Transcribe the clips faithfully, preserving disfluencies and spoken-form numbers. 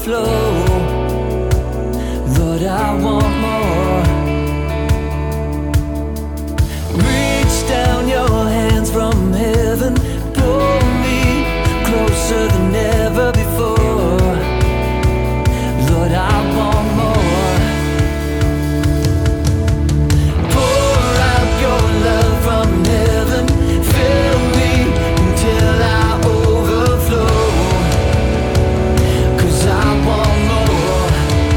overflow. Lord, I want more. Reach down your hands from heaven, pull me closer than ever before. Lord, I want more. Pour out your love from heaven, fill me until I overflow. 'Cause I want more.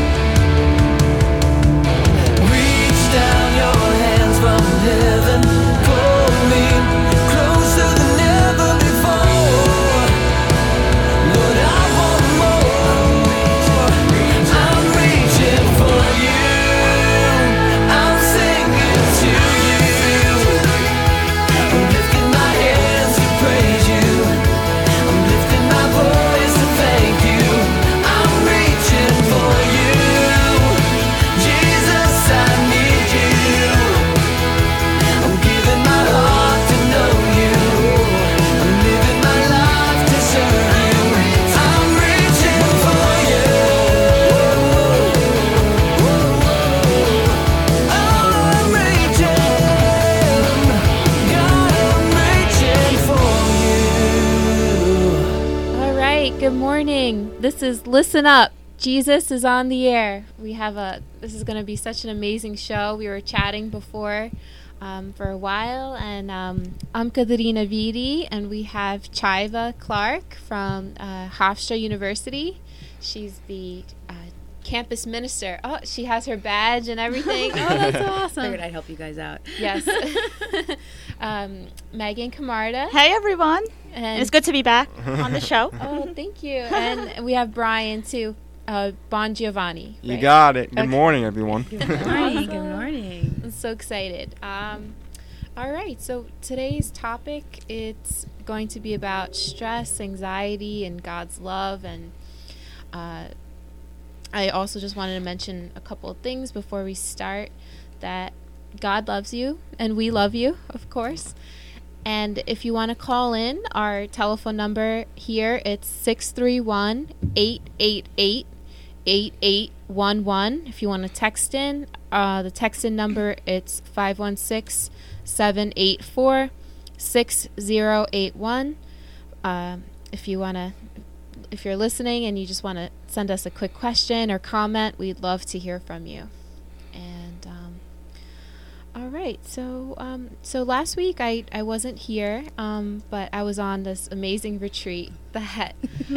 Reach down your hands from heaven, pull me closer than ever before. Lord, I want more. I'm reaching for you. I'm singing to you. I'm lifting my hands to praise you. I'm lifting my voice to thank you. I'm reaching for you. Jesus, I need you. I'm giving my heart to know you. I'm living my life to serve you. I'm reaching for you. I'm reaching. God, I'm reaching for you. All right, good morning. This is Listen Up. Jesus is on the air. We have a, this is going to be such an amazing show. We were chatting before um, for a while, and um, I'm Katerina Vidi, and we have Chiva Clark from uh, Hofstra University. She's the uh, campus minister. Oh, she has her badge and everything. Oh, that's awesome. Figured I'd help you guys out. Yes. um, Megan Camarda. Hey everyone, And it's good to be back on the show. Oh, thank you. And we have Brian, too. Uh, Bon Giovanni. You right? got it. Good Okay. morning, everyone. Good morning. Good morning. I'm so excited. Um, all right. So today's topic, it's going to be about stress, anxiety, and God's love. And uh, I also just wanted to mention a couple of things before we start, that God loves you and we love you, of course. And if you want to call in, our telephone number here, it's six three one, eight eight eight, eight eight one one. If you want to text in, uh, the text in number, it's five one six, seven eight four, six zero eight one. Um, if you want to, if you're listening and you just want to send us a quick question or comment, we'd love to hear from you. And um, all right, so um, so last week I, I wasn't here, um, but I was on this amazing retreat that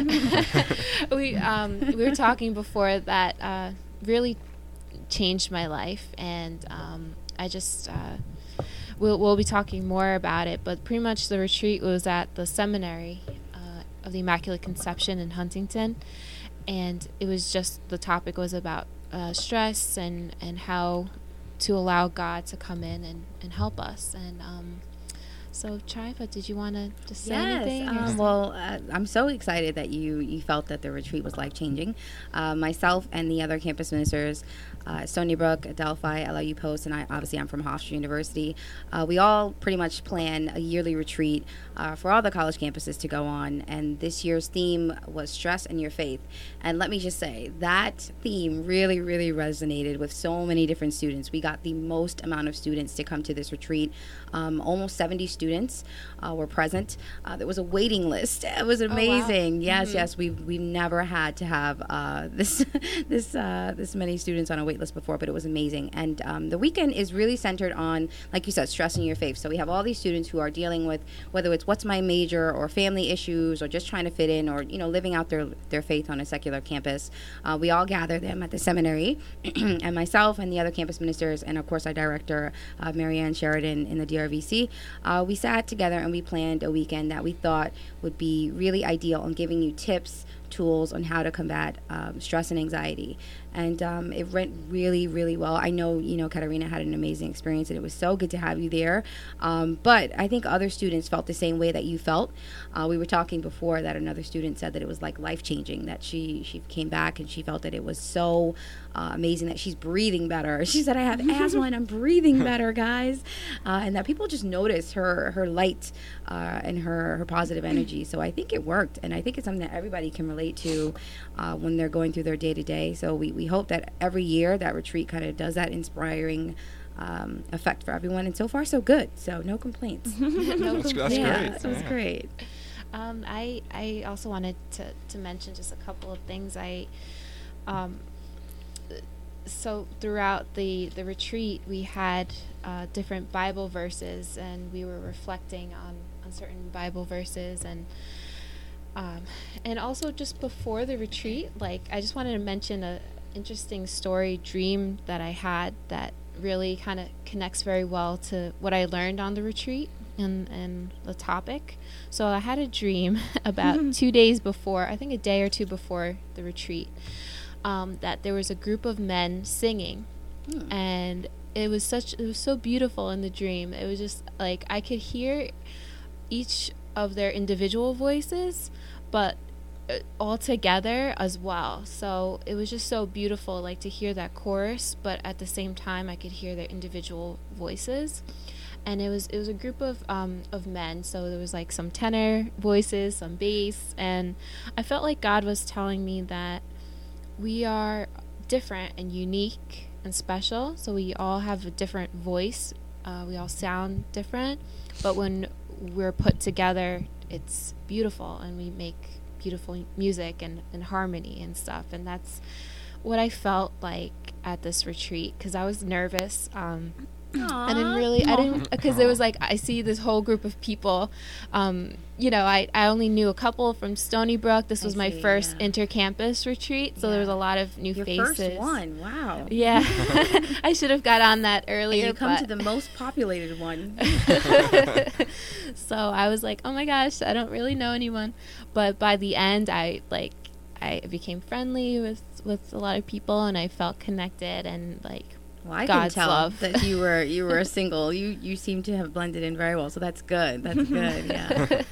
we um, we were talking before that uh, really changed my life, and um, I just uh, we'll we'll be talking more about it. But pretty much the retreat was at the seminary uh, of the Immaculate Conception in Huntington, and it was just, the topic was about uh, stress and and how to allow God to come in and, and help us. And um, so, Chiva, did you want to just say Yes. anything? or Um, s- well, uh, I'm so excited that you, you felt that the retreat was life-changing. Uh, myself and the other campus ministers, uh, Stony Brook, Adelphi, L I U Post, and I obviously I'm from Hofstra University. Uh, we all pretty much plan a yearly retreat uh, for all the college campuses to go on. And this year's theme was stress and your faith. And let me just say, that theme really, really resonated with so many different students. We got the most amount of students to come to this retreat. Um, almost seventy students uh, were present. Uh, there was a waiting list. It was amazing. Yes, Mhm. yes. We've we've never had to have uh, this this uh, this many students on a wait list before, but it was amazing. And um, the weekend is really centered on, like you said, stressing your faith. So we have all these students who are dealing with, whether it's what's my major or family issues or just trying to fit in or, you know, living out their, their faith on a secular campus. Uh, we all gather them at the seminary, and myself and the other campus ministers, and of course our director, uh, Marianne Sheridan in the D R V C, uh, we sat together and we planned a weekend that we thought would be really ideal on giving you tips, tools on how to combat um, stress and anxiety. And um, it went really, really well. I know, you know, Katerina had an amazing experience, and it was so good to have you there. Um, but I think other students felt the same way that you felt. Uh, we were talking before that another student said that it was like life-changing, that she, she came back and she felt that it was so uh, amazing that she's breathing better. She said, I have asthma and I'm breathing better, guys. Uh, and that people just noticed her her her light uh, and her her positive energy. So I think it worked, and I think it's something that everybody can relate to uh, when they're going through their day to day. So we we hope that every year that retreat kind of does that inspiring um, effect for everyone, and so far so good. So no complaints. No That's, that's yeah, great. it was Yeah. great. Um, I I also wanted to, to mention just a couple of things. I um, so throughout the, the retreat we had uh, different Bible verses, and we were reflecting on, on certain Bible verses, and um, and also just before the retreat, like I just wanted to mention a interesting story dream that I had that really kind of connects very well to what I learned on the retreat and and the topic. So I had a dream about two days before, I think a day or two before the retreat, um, that there was a group of men singing, Hmm. and it was such it was so beautiful in the dream. It was just like I could hear each of their individual voices, but uh, all together as well. So it was just so beautiful, like to hear that chorus, but at the same time I could hear their individual voices. And it was it was a group of um of men, so there was like some tenor voices, some bass, and I felt like God was telling me that we are different and unique and special. So we all have a different voice, uh, we all sound different, but when we're put together, it's beautiful, and we make beautiful music and, and harmony and stuff. And that's what I felt like at this retreat, because I was nervous. um I didn't really, I didn't, because it was like, I see this whole group of people. Um, you know, I, I only knew a couple from Stony Brook. This I was my see, first yeah. intercampus retreat, so there was a Yeah. lot of new Your faces. first one, wow. Yeah. I should have got on that And earlier. you come but to the most populated one. So I was like, oh my gosh, I don't really know anyone. But by the end, I like, I became friendly with, with a lot of people, and I felt connected, and like, Well, I God's can tell love. that you were you were a single. You you seem to have blended in very well, so that's good. That's good. Yeah.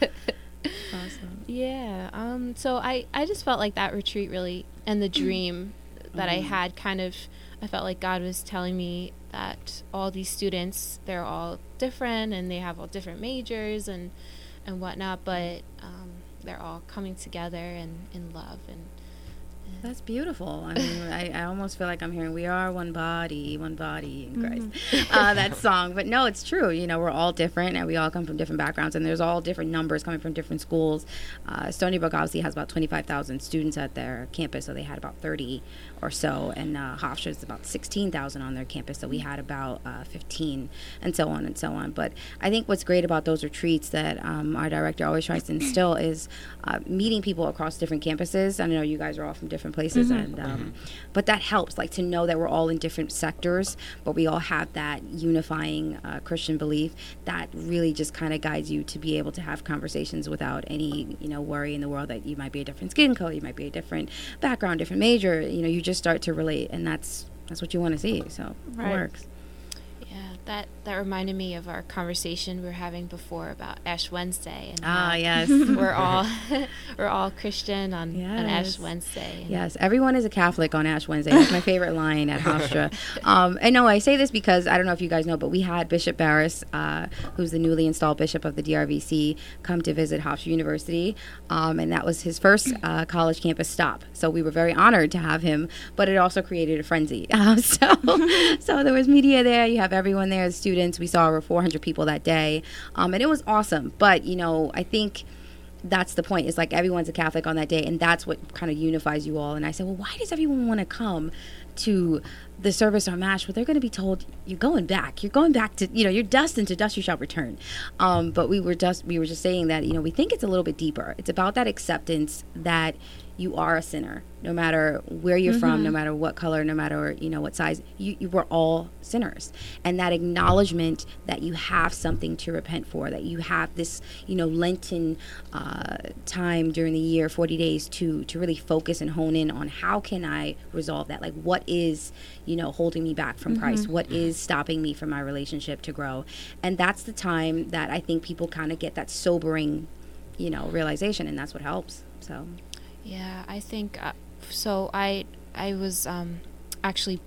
Awesome. Yeah. Um. So I, I just felt like that retreat really, and the dream that I Mm. had kind of, I felt like God was telling me that all these students, they're all different, and they have all different majors and, and whatnot, but um, they're all coming together in, in love. And That's beautiful. I mean, I, I almost feel like I'm hearing "We are one body, one body in Christ." Uh, that song, but no, it's true. You know, we're all different, and we all come from different backgrounds, and there's all different numbers coming from different schools. Uh, Stony Brook obviously has about twenty-five thousand students at their campus, so they had about thirty or so, and uh, Hofstra is about sixteen thousand on their campus, so we had about uh, fifteen, and so on and so on. But I think what's great about those retreats that um, our director always tries to instill is uh, meeting people across different campuses. I know you guys are all from different places, and um, but that helps, like to know that we're all in different sectors, but we all have that unifying uh, Christian belief that really just kind of guides you to be able to have conversations without any, you know, worry in the world that you might be a different skin color, you might be a different background, different major. You know, you just start to relate, and that's that's what you want to see. So Right. it works. yeah, that, that reminded me of our conversation we were having before about Ash Wednesday. And Ah, how yes. we're all we're all Christian on, on Ash Yes. Wednesday. And Yes, everyone is a Catholic on Ash Wednesday. That's my favorite line at Hofstra. Um, and no, I say this because I don't know if you guys know, but we had Bishop Barris, uh, who's the newly installed bishop of the D R V C, come to visit Hofstra University, um, and that was his first uh, college campus stop. So we were very honored to have him, but it also created a frenzy. Uh, so, so there was media there. You have everyone there, the students. We saw over four hundred people that day, um, and it was awesome. But you know, I think that's the point. It's like everyone's a Catholic on that day, and that's what kind of unifies you all. And I said, well, why does everyone want to come to the service or mash? Well, they're going to be told you're going back. You're going back to, you know, you're dust, and to dust you shall return. Um, but we were just we were just saying that, you know, we think it's a little bit deeper. It's about that acceptance that you are a sinner, no matter where you're Mm-hmm. from, no matter what color, no matter, you know, what size. You, you were all sinners, and that acknowledgement that you have something to repent for, that you have this, you know, Lenten uh, time during the year, forty days, to to really focus and hone in on how can I resolve that? Like, what is, you know, holding me back from Christ? What is stopping me from my relationship to grow? And that's the time that I think people kind of get that sobering, you know, realization, and that's what helps. So. Yeah, I think uh, so. I I was um, actually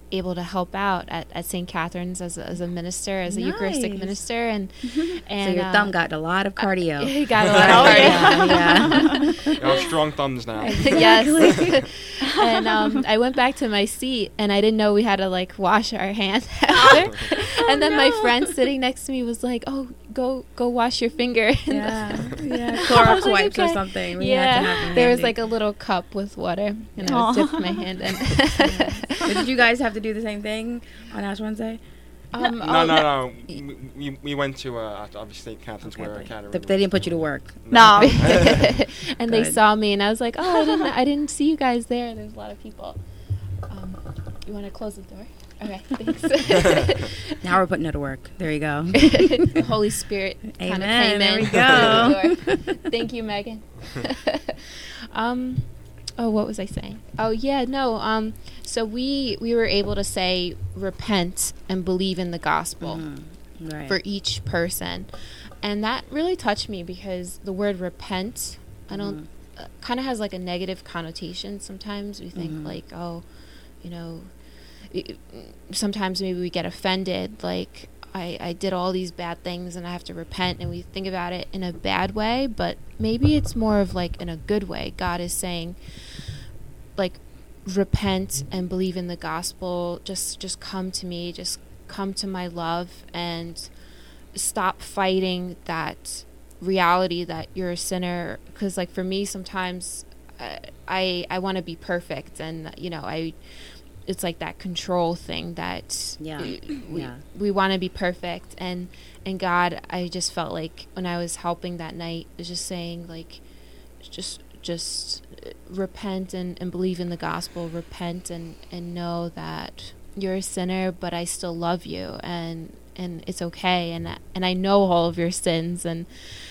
able to help out at, at Saint Catherine's as a, as a minister, as a Nice. Eucharistic minister, and and so your uh, thumb got a lot of cardio. he got a lot of Oh, cardio. yeah. You have strong thumbs now. Yes. And um, I went back to my seat, and I didn't know we had to like wash our hands after. And then my no. friend sitting next to me was like, "Oh, go go wash your finger." And Yeah, yeah. I Clorox was like, wipes or "Okay." something. We Yeah, had to have them there was handy. like a little cup with water, and I Aw. would dip my hand in. But did you guys have to do the same thing on Ash Wednesday? um, No, oh, no, no. We, we, we went to uh, obviously Saint Catherine's where but Catherine. they, they didn't put you to work. No. And they Good. saw me, and I was like, "Oh, I didn't, I didn't see you guys there. There's a lot of people." Um, you want to close the door? Okay, thanks. Now we're putting her to work. There you go. The Holy Spirit kind of Amen. came There in. we go. through the door. Thank you, Megan. um, oh, what was I saying? Oh, yeah, no. Um, so we we were able to say repent and believe in the gospel Mhm. Right. for each person, and that really touched me because the word repent, I don't, Mhm. uh, kind of has like a negative connotation. Sometimes we think Mhm. like, oh, you know. i- Sometimes maybe we get offended, like I, I did all these bad things and I have to repent, and we think about it in a bad way, but maybe it's more of like in a good way. God is saying, like, repent and believe in the gospel. Just just come to me, just come to my love, and stop fighting that reality that you're a sinner. Because like for me, sometimes I I, I want to be perfect, and you know I. It's like that control thing that Yeah. we, Yeah. we want to be perfect, and and God, I just felt like when I was helping that night, was just saying like, just just uh, repent and, and believe in the gospel, repent and, and know that you're a sinner, but I still love you, and and it's okay, and and I know all of your sins, and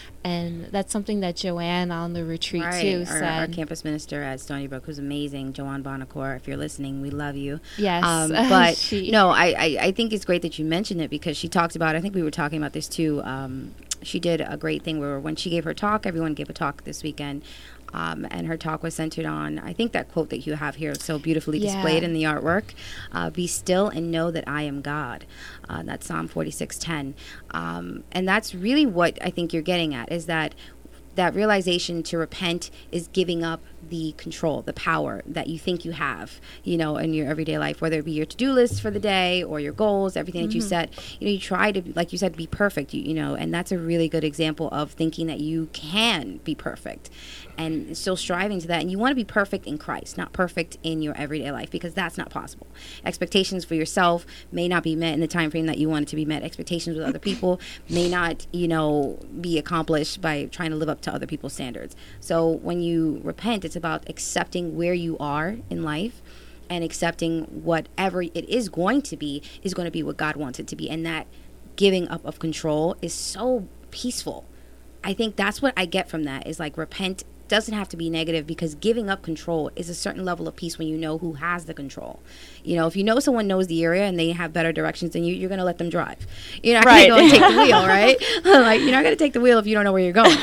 and that's something that Joanne on the retreat Right. too Our, said. our campus minister at Stony Brook, who's amazing, Joanne Bonacore. If you're listening, we love you. Yes, Um, but she- no, I, I, I think it's great that you mentioned it because she talked about, I think we were talking about this too. Um, she did a great thing where when she gave her talk, everyone gave a talk this weekend. Um, and her talk was centered on, I think that quote that you have here is so beautifully Yeah. displayed in the artwork. Uh, Be still and know that I am God. Uh, that's Psalm forty-six ten. Um, and that's really what I think you're getting at, is that that realization to repent is giving up the control, the power that you think you have, you know, in your everyday life, whether it be your to-do list for the day or your goals, everything that you set. You know, you try to, like you said, be perfect, you, you know, and that's a really good example of thinking that you can be perfect and still striving to that. And you want to be perfect in Christ, not perfect in your everyday life, because that's not possible. Expectations for yourself may not be met in the time frame that you want it to be met. Expectations with other people may not, you know, be accomplished by trying to live up to other people's standards. So when you repent, it's about accepting where you are in life and accepting whatever it is going to be is going to be what God wants it to be. And that giving up of control is so peaceful. I think that's what I get from that, is like repent doesn't have to be negative, because giving up control is a certain level of peace when you know who has the control. You know, if you know someone knows the area and they have better directions than you, you're going to let them drive. You're not Right. going to go and take the wheel, right? Like, you're not going to take the wheel if you don't know where you're going.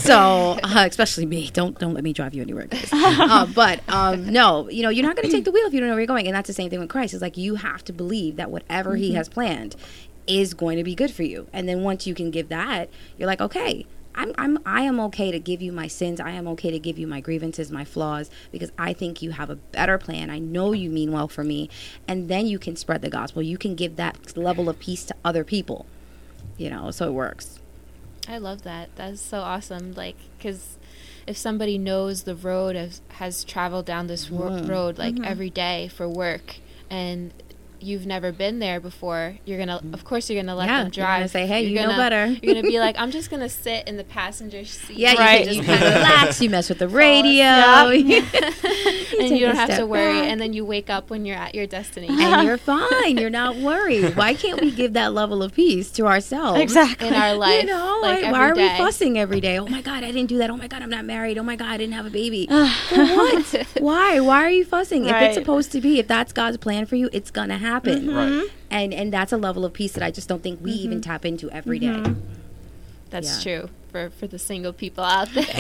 So, uh, especially me, don't don't let me drive you anywhere, guys. Uh, but um, no, you know, you're not going to take the wheel if you don't know where you're going. And that's the same thing with Christ. It's like you have to believe that whatever He has planned is going to be good for you. And then once you can give that, you're like, okay, I'm, I'm, I am okay to give you my sins. I am okay to give you my grievances, my flaws, because I think you have a better plan. I know you mean well for me. And then you can spread the gospel. You can give that level of peace to other people, you know, so it works. I love that. That's so awesome. Like, because if somebody knows the road, has, has traveled down this ro- Mhm. road like every day for work, and you've never been there before, you're gonna, of course, you're gonna let Yeah, them you're gonna drive. say, hey, You're you know gonna- better. You're gonna be like, I'm just gonna sit in the passenger seat. Yeah, Right. you, can, you kind of relax. You mess with the radio. And take you a don't have to step worry. back. And then you wake up when you're at your destination. And you're fine. You're not worried. Why can't we give that level of peace to ourselves? Exactly. in our life, You know, like like, why every are day. we fussing every day? Oh my God, I didn't do that. Oh my God, I'm not married. Oh my God, I didn't have a baby. For what? Why? Why are you fussing? If Right. it's supposed to be, if that's God's plan for you, it's gonna happen. Right. And and that's a level of peace that I just don't think we even tap into every day. That's Yeah. true. for, for the single people out there.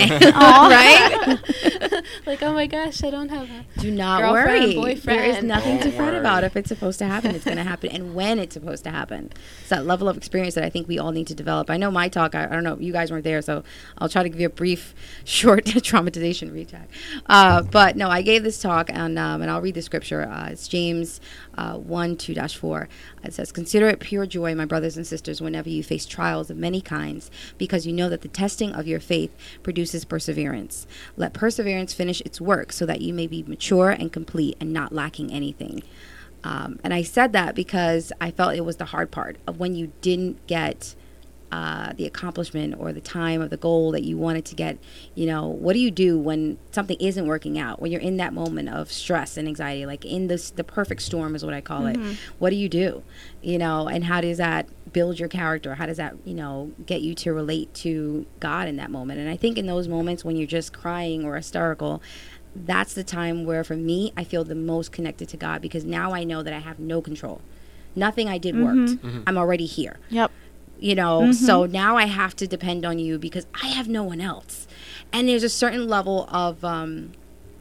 Right? Like, oh my gosh, I don't have a Do not girlfriend, worry. There is boyfriend. nothing to Don't fret about. worry. If it's supposed to happen, it's going to happen. And when it's supposed to happen. It's that level of experience that I think we all need to develop. I know my talk, I, I don't know, you guys weren't there, so I'll try to give you a brief, short traumatization recap. Uh, but no, I gave this talk, and, um, and I'll read the scripture. Uh, it's James uh, one, two dash four. It says, "Consider it pure joy, my brothers and sisters, whenever you face trials of many kinds, because you know that the testing of your faith produces perseverance. Let perseverance finish its work, so that you may be mature and complete and not lacking anything." Um, and I said that because I felt it was the hard part of when you didn't get uh, the accomplishment or the time of the goal that you wanted to get. You know, what do you do when something isn't working out? When you're in that moment of stress and anxiety, like in this, the perfect storm is what I call Mhm. it. What do you do? You know, and how does that build your character? How does that, you know, get you to relate to God in that moment? And I think in those moments when you're just crying or hysterical, that's the time where, for me, I feel the most connected to God, because now I know that I have no control. Nothing I did worked. Mhm. I'm already here. Yep. You know, Mhm. so now I have to depend on you because I have no one else. And there's a certain level of um,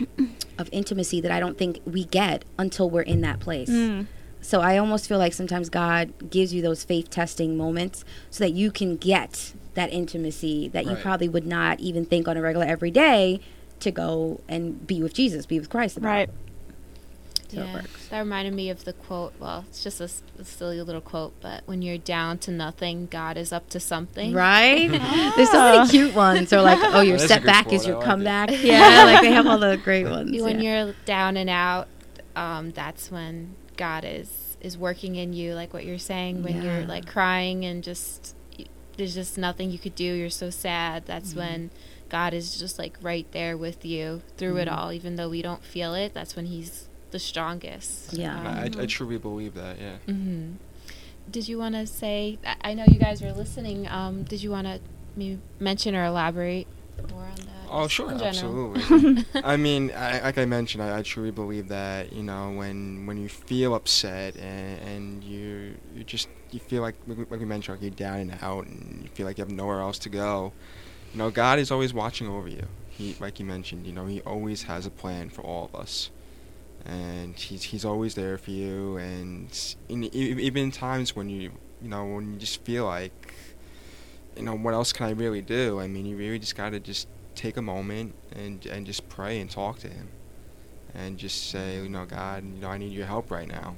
of intimacy that I don't think we get until we're in that place. Mm. So I almost feel like sometimes God gives you those faith testing moments so that you can get that intimacy that you Right. probably would not even think on a regular everyday to go and be with Jesus, be with Christ about. Right. So it Yeah, works. that reminded me of the quote. Well, it's just a, s- a silly little quote, but when you're down to nothing, God is up to something. Right? There's so many cute ones. Or like, oh, your That is a good setback quote. is I your like it. comeback. Yeah, like they have all the great ones. When yeah. you're down and out, um, that's when God is is working in you, like what you're saying. When Yeah. you're like crying and just y- there's just nothing you could do. You're so sad. That's Mm-hmm. when God is just like right there with you through it Mhm. all, even though we don't feel it. That's when He's the strongest. Yeah. Um, I, I truly believe that, yeah. hmm Did you want to say? I- I know you guys were listening. Um, did you want to maybe mention or elaborate more on that? Oh, just sure, in general? absolutely. I mean, I, like I mentioned, I, I truly believe that, you know, when when you feel upset and, and you you just you feel like like we like we mentioned, like you're down and out, and you feel like you have nowhere else to go. You know, God is always watching over you. He, like you mentioned, you know, He always has a plan for all of us, and He's He's always there for you. And in, e- even in times when you you know when you just feel like, you know, what else can I really do? I mean, you really just gotta just take a moment and and just pray and talk to Him, and just say, you know, God, you know, I need your help right now,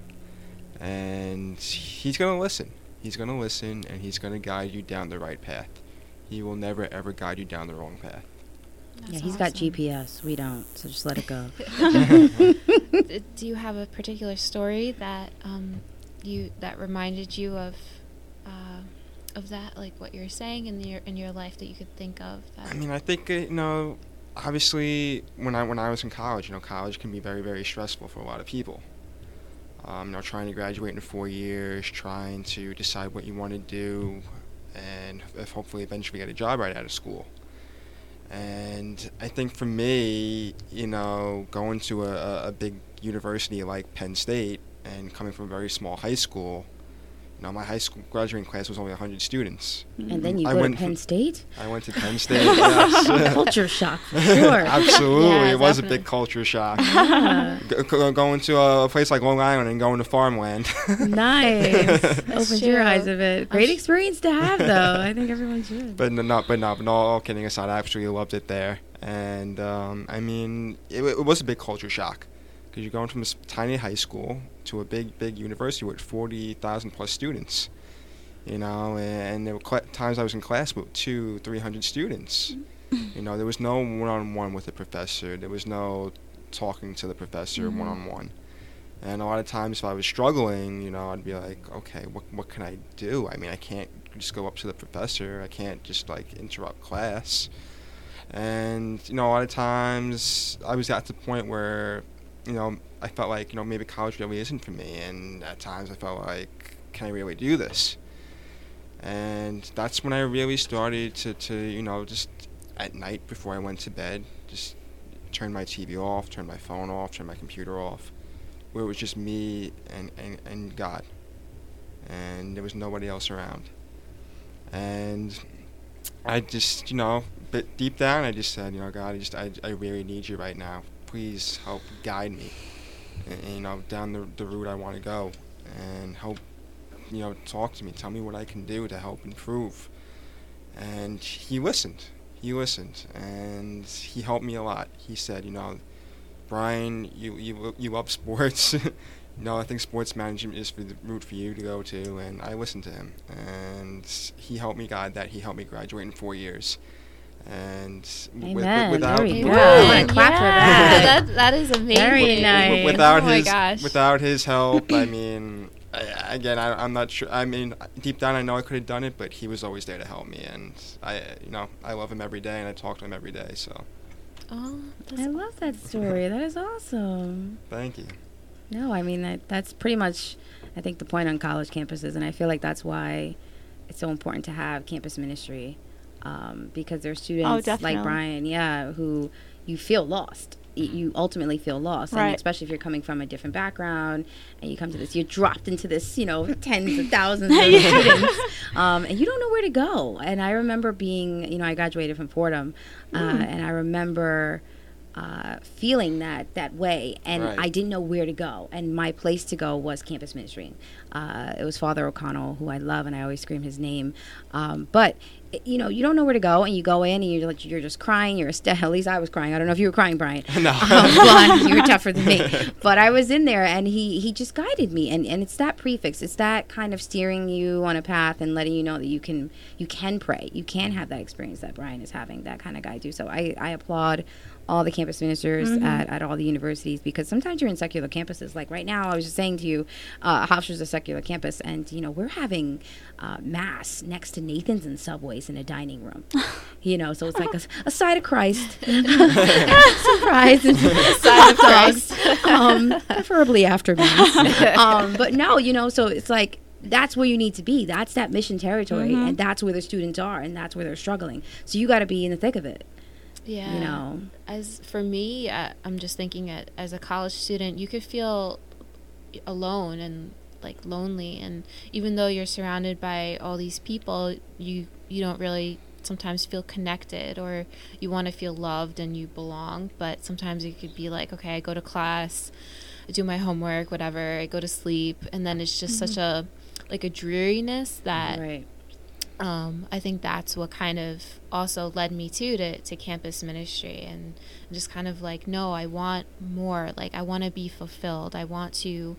and He's gonna listen. He's gonna listen, and He's gonna guide you down the right path. He will never ever guide you down the wrong path. Yeah, That's he's got awesome. G P S. We don't. So just let it go. D- Do you have a particular story that um, you that reminded you of uh, of that, like what you're saying in your in your life that you could think of? That I mean, I think uh, you know, obviously, when I when I was in college, you know, college can be very very stressful for a lot of people. Um, you know, trying to graduate in four years, trying to decide what you want to do, and if hopefully eventually get a job right out of school. And I think for me, you know, going to a, a- a big university like Penn State and coming from a very small high school, you know, my high school graduating class was only one hundred students. And then you I go to went Penn from- State? I went to Penn State, yes. Culture shock, for sure. Absolutely, Yeah, it was a definitely. big culture shock. Yeah. Go- go- going to a place like Long Island and going to farmland. Nice. Opened your true. eyes a bit. I'm Great sh- experience to have, though. I think everyone should. But no, no, but no, but no, all kidding aside, I absolutely loved it there. And um, I mean, it, it was a big culture shock because you're going from this tiny high school to a big, big university with forty thousand plus students. You know, and there were cl- times I was in class with two, three hundred students. You know, there was no one-on-one with the professor. There was no talking to the professor Mhm. one-on-one. And a lot of times, if I was struggling, you know, I'd be like, okay, what what can I do? I mean, I can't just go up to the professor. I can't just like interrupt class. And you know, a lot of times, I was at the point where, you know, I felt like, you know, maybe college really isn't for me. And at times, I felt like, can I really do this? And that's when I really started to, to, you know, just at night before I went to bed, just turn my T V off, turn my phone off, turn my computer off, where it was just me and, and, and God. And there was nobody else around. And I just, you know, bit deep down, I just said, you know, God, I just, I, I really need you right now. Please help guide me, and, and, you know, down the the route I want to go, and help, you know, talk to me, tell me what I can do to help improve. And he listened. He listened, and he helped me a lot. He said, you know, Brian, you you you love sports. You know, I think sports management is the route for you to go to, and I listened to him, and he helped me guide that. He helped me graduate in four years, and w- with, Amen. without There we go. Amen. I want to clap for Yeah, that. that, that is amazing. Very nice. w- without Oh my his gosh. without his help, I mean, I, again, I, I'm not sure. I mean, deep down, I know I could have done it, but he was always there to help me, and I, you know, I love him every day, and I talk to him every day. So, Oh, that's I love that story. That is awesome. thank you. No, I mean that that's pretty much I think the point on college campuses, and I feel like that's why it's so important to have campus ministry, um, because there's students like definitely. Brian, yeah, who you feel lost. Y- You ultimately feel lost, and Right. especially if you're coming from a different background and you come to this, you're dropped into this, you know, tens of thousands of students, um, and you don't know where to go. And I remember being, you know, I graduated from Fordham, uh, and I remember uh, feeling that that way, and Right. I didn't know where to go, and my place to go was campus ministry. Uh, it was Father O'Connell, who I love, and I always scream his name. Um, but it- you know, you don't know where to go, and you go in, and you're like, you're just crying. You're a st- at least I was crying. I don't know if you were crying, Brian. No. um, but you were tougher than me. But I was in there, and he he just guided me, and and it's that prefix. It's that kind of steering you on a path and letting you know that you can you can pray, you can have that experience that Brian is having. That kind of guide you. So I I applaud all the campus ministers at, at all the universities, because sometimes you're in secular campuses. Like right now, I was just saying to you, uh, Hofstra's a secular campus, and you know we're having uh, mass next to Nathan's and Subway's in a dining room. You know, so it's like a, a side of Christ, surprise, and side of Christ, um, preferably after mass. Um, but no, you know, so it's like. That's where you need to be. That's that mission territory, and that's where the students are, and that's where they're struggling. So you got to be in the thick of it. Yeah. You know. As for me, uh, I'm just thinking at, as a college student, you could feel alone and like lonely, and even though you're surrounded by all these people, you you don't really sometimes feel connected, or you want to feel loved and you belong. But sometimes it could be like, okay, I go to class, I do my homework, whatever, I go to sleep, and then it's just such a like a dreariness that Right. um, I think that's what kind of also led me to, to to campus ministry, and just kind of like, no, I want more. Like, I want to be fulfilled. I want to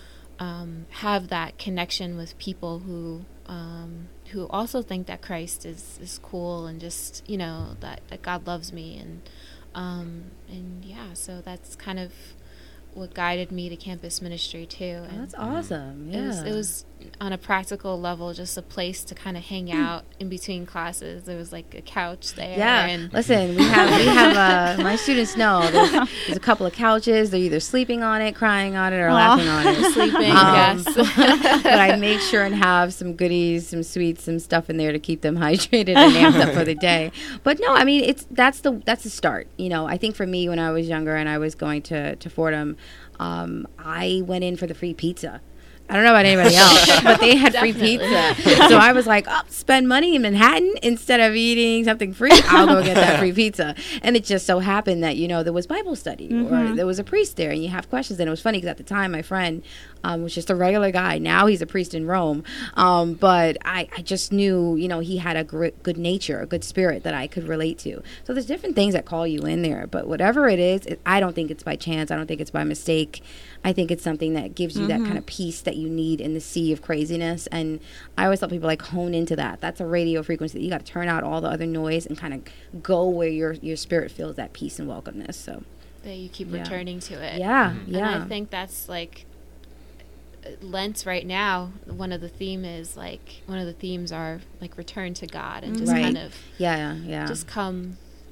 um, have that connection with people who um, who also think that Christ is, is cool, and just, you know, that, that God loves me. And um, and yeah, so that's kind of what guided me to campus ministry too. Oh, And that's awesome. Yeah. it was, it was on a practical level just a place to kind of hang out in between classes. There was like a couch there. Yeah. And Listen, we have we have uh, my students know there's, there's a couple of couches. They're either sleeping on it, crying on it, or Aw. laughing on it. sleeping, Um, yes. but I make sure and have some goodies, some sweets, some stuff in there to keep them hydrated and amped up for the day. But no, I mean it's that's the that's the start. You know, I think for me when I was younger and I was going to to Fordham, um, I went in for the free pizza. I don't know about anybody else, but they had free pizza. So I was like, oh, spend money in Manhattan instead of eating something free. I'll go get that free pizza. And it just so happened that, you know, there was Bible study or there was a priest there and you have questions. And it was funny because at the time, my friend um, was just a regular guy. Now he's a priest in Rome. Um, but I, I just knew, you know, he had a gr- good nature, a good spirit that I could relate to. So there's different things that call you in there. But whatever it is, it, I don't think it's by chance. I don't think it's by mistake. I think it's something that gives you that kind of peace that you need in the sea of craziness. And I always tell people, like, hone into that. That's a radio frequency. You got to turn out all the other noise and kind of go where your, your spirit feels that peace and welcomeness. So, that you keep Yeah. returning to it. yeah, And yeah. I think that's like Lent right now. One of the theme is like one of the themes are like return to God and just Right. kind of yeah, yeah. just come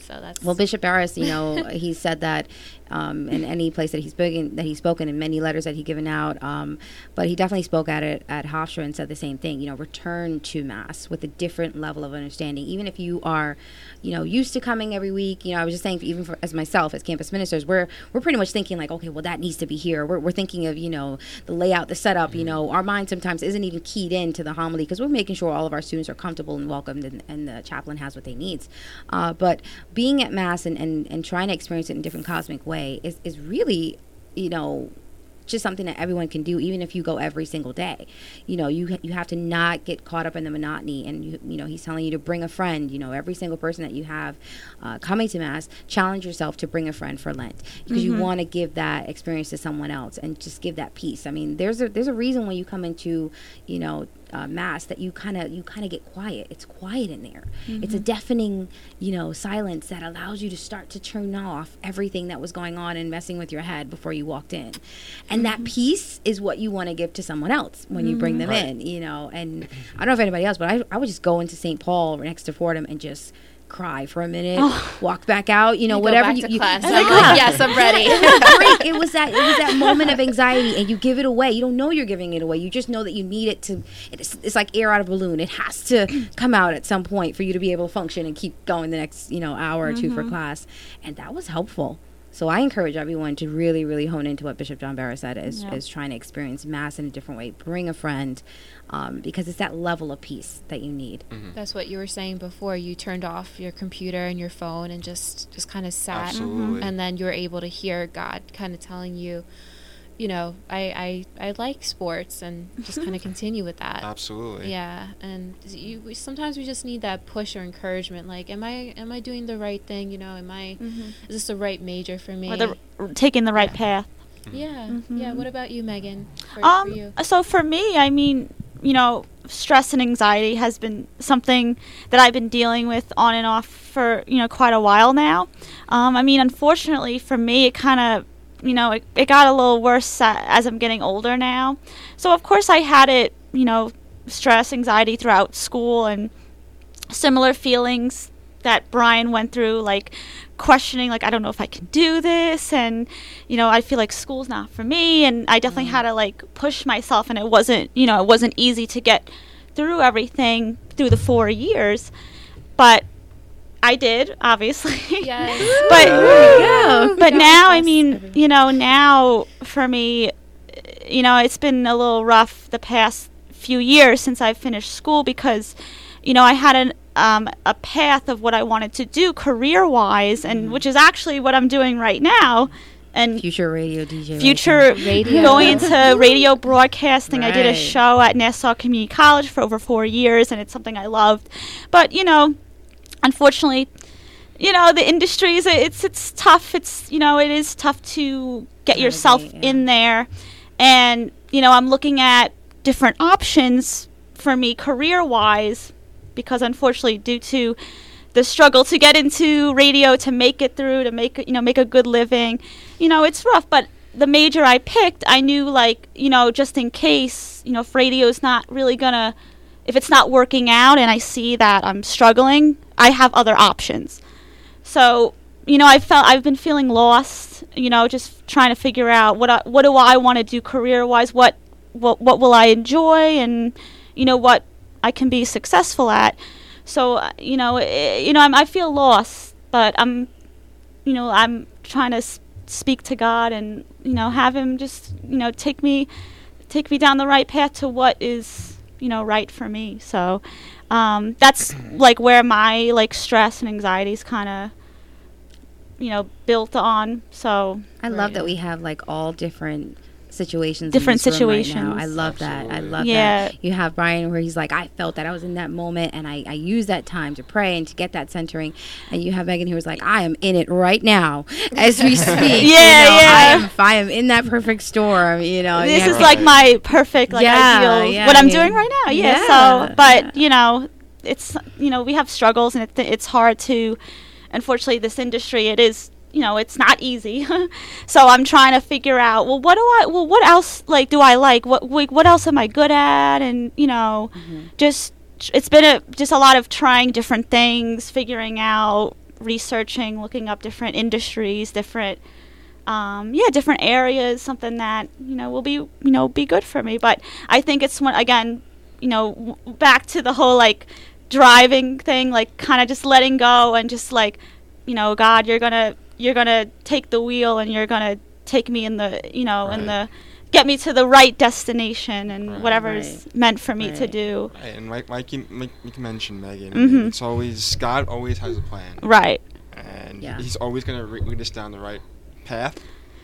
So that's Well, Bishop Barris, you know, he said that um, in any place that he's spoken, that he's spoken in many letters that he's given out, um, but he definitely spoke at it at Hofstra and said the same thing. You know, return to Mass with a different level of understanding. Even if you are, you know, used to coming every week. You know, I was just saying, even for as myself as campus ministers, we're we're pretty much thinking like, okay, well, that needs to be here. We're we're thinking of, you know, the layout, the setup. You know, our mind sometimes isn't even keyed into the homily because we're making sure all of our students are comfortable and welcomed, and, and the chaplain has what they need. Uh, but being at Mass and, and, and trying to experience it in a different cosmic way is, is really, you know, just something that everyone can do, even if you go every single day. You know, you you have to not get caught up in the monotony. And, you, you know, he's telling you to bring a friend. You know, every single person that you have uh, coming to Mass, challenge yourself to bring a friend for Lent because Mm-hmm. you want to give that experience to someone else and just give that peace. I mean, there's a there's a reason when you come into, you know, Uh, Mass that you kind of you kind of get quiet. It's quiet in there. Mm-hmm. It's a deafening, you know, silence that allows you to start to turn off everything that was going on and messing with your head before you walked in. And that peace is what you want to give to someone else when you bring them Right. in, you know. And I don't know if anybody else, but I, I would just go into Saint Paul next to Fordham and just cry for a minute, walk back out, you know, You go whatever back you, to you class. it's I'm like, like, yes, I'm ready. break. It was that it was that moment of anxiety, and you give it away. You don't know you're giving it away. You just know that you need it to. It's, it's like air out of a balloon. It has to come out at some point for you to be able to function and keep going the next, you know, hour or two for class. And that was helpful. So I encourage everyone to really, really hone into what Bishop John Barrow said is, Yeah. is trying to experience Mass in a different way. Bring a friend, um, because it's that level of peace that you need. That's what you were saying before. You turned off your computer and your phone and just just kind of sat, Absolutely. and then you were able to hear God kind of telling you, you know, I I, I like sports, and just kind of continue with that. Absolutely. Yeah, and you, we, sometimes we just need that push or encouragement. Like, am I am I doing the right thing? You know, am I is this the right major for me? Or the, taking the right Yeah. path. yeah, Mhm. yeah. What about you, Megan? For, for Um, you? so for me, I mean, you know, stress and anxiety has been something that I've been dealing with on and off for, you know, quite a while now. Um, I mean, unfortunately for me, it kind of, you know, it, it got a little worse a- as I'm getting older now. So of course I had it, you know, stress, anxiety throughout school and similar feelings that Brian went through, like questioning, like, I don't know if I can do this, and, you know, I feel like school's not for me, and I definitely had to, like, push myself, and it wasn't, you know, it wasn't easy to get through everything through the four years, but I did, obviously. Yes. but go. but Yes, now, I yes. mean, you know, now for me, you know, it's been a little rough the past few years since I've finished school because, you know, I had an um, a path of what I wanted to do career-wise, and which is actually what I'm doing right now, and Future radio D J. future Radio. going into radio broadcasting. I did a Right. show at Nassau Community College for over four years, and it's something I loved. But, you know, unfortunately, you know, the industry is it's it's tough. It's, you know, it is tough to get Navigate, yourself yeah. in there, and, you know, I'm looking at different options for me career-wise, because unfortunately, due to the struggle to get into radio, to make it through, to make you know make a good living, you know, it's rough. But the major I picked, I knew, like, you know, just in case, you know, if radio's not really gonna, if it's not working out, and I see that I'm struggling, I have other options. So, you know, I felt I've been feeling lost, you know, just trying to figure out what I, what do I want to do career-wise, what what what will I enjoy, and, you know, what I can be successful at. So, uh, you know, I, you know, I'm, I feel lost, but I'm, you know, I'm trying to s- speak to God and, you know, have Him just, you know, take me, take me down the right path to what is, you know, right for me. So, um, that's like where my like stress and anxiety is kind of, you know, built on. So, I love Right. that we have like all different situations. Different in this room right now. situations. I love that. I Absolutely. love Yeah. that. You have Brian where he's like, I felt that I was in that moment, and I, I used that time to pray and to get that centering. And you have Megan who was like, I am in it right now as we speak. Yeah, you know, I yeah. am, I am in that perfect storm. You know, this you is have- like my perfect, like, Yeah, ideal, yeah, what I'm yeah. doing right now. Yeah. Yeah, So, but, yeah. you know, it's, you know, we have struggles, and it, it's hard to, unfortunately, this industry, it is, you know, it's not easy. So I'm trying to figure out, well, what do I, well, what else, like, do I like? What, like, what else am I good at? And, you know, Mhm. just, it's been a, just a lot of trying different things, figuring out researching, looking up different industries, different um, yeah, different areas, something that, you know, will be, you know, be good for me. But I think it's one, again, you know, w- back to the whole like driving thing, like kind of just letting go and just like, you know, God, you're gonna you're gonna take the wheel and you're gonna take me in the, you know, Right. in the get me to the right destination and Right. whatever's Right. meant for me to Right. do. Right, and like like you, like you mentioned, Megan, Mhm. it's always God always has a plan, Right. and Yeah. He's always going to re- lead us down the right path.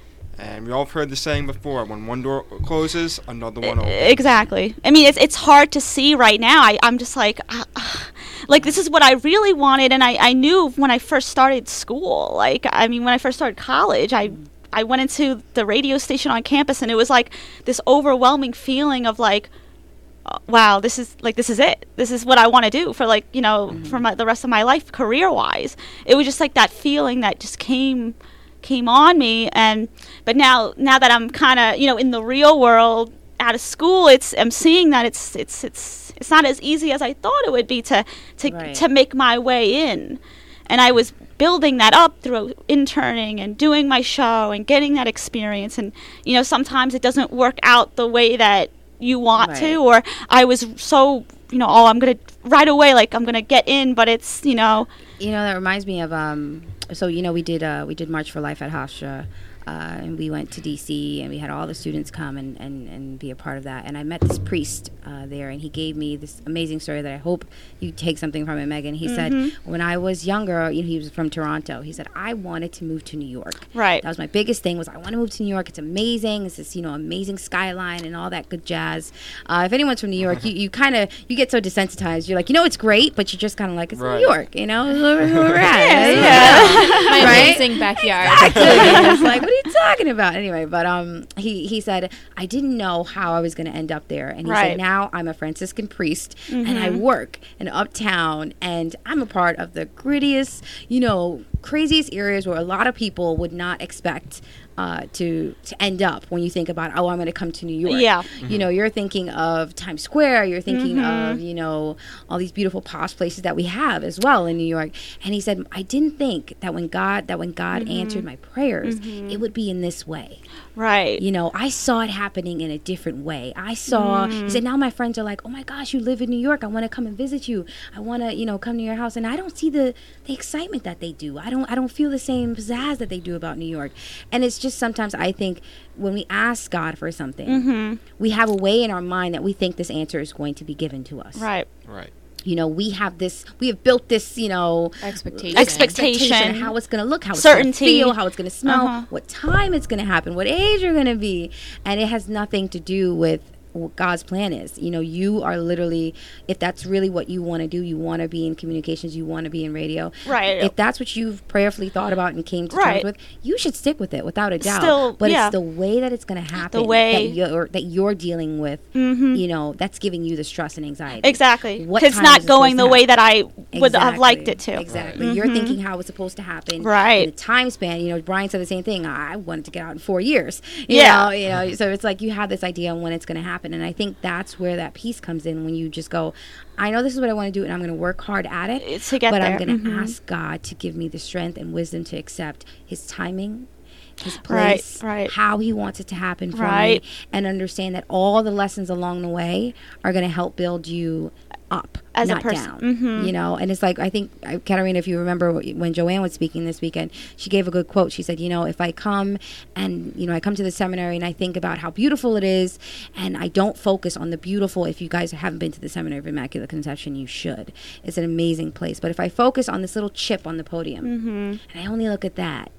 And we all have heard the saying before: when one door closes, another one opens. Exactly. I mean, it's it's hard to see right now. I, I'm just like, uh, uh, like this is what I really wanted, and I, I knew when I first started school. Like, I mean, when I first started college, I I went into the radio station on campus, and it was like this overwhelming feeling of like, uh, wow, this is like this is it. This is what I want to do for like you know Mhm. for my, the rest of my life, career wise. It was just like that feeling that just came came on me, and but now now that I'm kind of you know in the real world out of school, it's I'm seeing that it's it's it's it's not as easy as I thought it would be to to Right. to make my way in. And I was building that up through interning and doing my show and getting that experience, and you know sometimes it doesn't work out the way that you want Right. to, or I was so you know oh I'm gonna right away like I'm gonna get in, but it's you know You know, that reminds me of um. So you know, we did uh we did March for Life at Hofstra, uh, and we went to D C and we had all the students come and, and, and be a part of that. And I met this priest uh, there, and he gave me this amazing story that I hope you take something from it, Megan. He Mhm. said, when I was younger, you know, he was from Toronto. He said, I wanted to move to New York. right That was my biggest thing, was I want to move to New York. It's amazing. It's this, you know, amazing skyline and all that good jazz. Uh, if anyone's from New York, you, you kind of, you get so desensitized. You're like, you know, it's great, but you're just kind of like, it's Right. New York, you know, it's where, where we're at. Yeah, you yeah. know? My Right? amazing backyard. Exactly. It's like, what are you talking about? Anyway, but um, he, he said, I didn't know how I was going to end up there. And he Right. said, now I'm a Franciscan priest and I Mhm. work in uptown, and I'm a part of the grittiest, you know, craziest areas where a lot of people would not expect uh, to to end up when you think about, oh, I'm going to come to New York. Yeah. You know, you're thinking of Times Square. You're thinking Mhm. of, you know, all these beautiful posh places that we have as well in New York. And he said, I didn't think that when God that when God Mhm. answered my prayers, Mhm. it would be in this way. right You know, I saw it happening in a different way. I saw, he said, now my friends are like, oh my gosh, you live in New York. I want to come and visit you. I want to, you know, come to your house. And I don't see the, the excitement that they do. I don't, I don't feel the same pizzazz that they do about New York. And it's just sometimes I think when we ask God for something, mm-hmm. we have a way in our mind that we think this answer is going to be given to us. right Right. You know, we have this, we have built this, you know, Expectation. Expectation. how it's going to look, how it's going to Certainty. feel, how it's going to smell, Uh-huh. what time it's going to happen, what age you're going to be. And it has nothing to do with what God's plan is. You know, you are literally, if that's really what you want to do, you want to be in communications, you want to be in radio. Right. If that's what you've prayerfully thought about and came to Right. terms with, you should stick with it without a doubt. Still, but yeah. it's the way that it's going to happen way- that you're that you're dealing with. Mhm. You know, that's giving you the stress and anxiety. exactly What it's time not is it going supposed the to way happen? that I would have Exactly. liked it to. Exactly. You're Mhm. thinking how it's supposed to happen. Right. And the time span, you know, Brian said the same thing. I wanted to get out in four years. You Yeah. Know, you know, so it's like you have this idea on when it's going to happen. And I think that's where that peace comes in, when you just go, I know this is what I want to do and I'm going to work hard at it. It's to get but there. I'm going to Mhm. ask God to give me the strength and wisdom to accept his timing, his Right, place, right. how he wants it to happen for Right. me, and understand that all the lessons along the way are going to help build you up, As a not person. down. Mhm. You know, and it's like, I think, uh, Katarina, if you remember when Joanne was speaking this weekend, she gave a good quote. She said, you know, if I come and, you know, I come to the seminary and I think about how beautiful it is, and I don't focus on the beautiful. If you guys haven't been to the Seminary of Immaculate Conception, you should. It's an amazing place. But if I focus on this little chip on the podium, Mhm. and I only look at that,